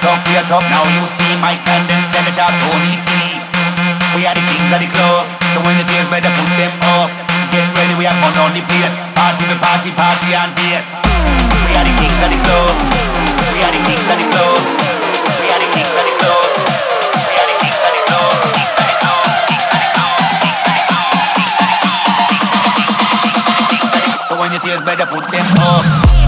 tough, we are tough. Now you see my candles, Senator Tony T. We are the kings of the club, so when you see us, better put them up. Get ready, we are fun on the place. Party, we party, party and bass. We are the kings of the club. We are the kings of the club. We are the kings of the club. We are the kings of the club. Kings of the club. Kings of the club. Kings of the club. So when you see us, better put them up.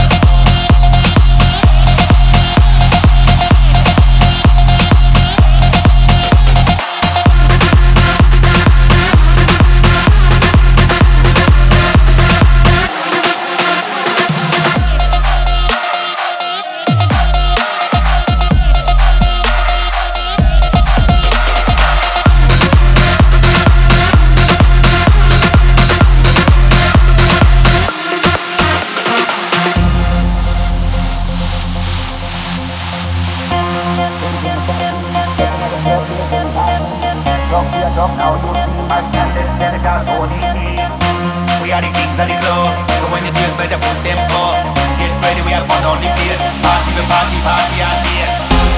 Now you see my candles, Senator Tony T. We are the kings of the club, so when you see us, better put them up. Get ready, we are fun on the place. Party, we party, party and bass.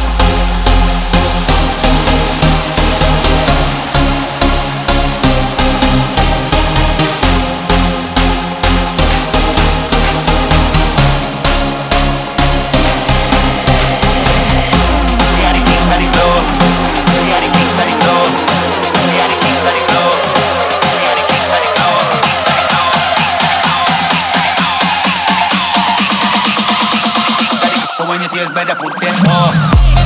We are the kings of the club. We are the kings of the club. We are the kings of the club. We are the kings of the club. So when you see us, better put them up.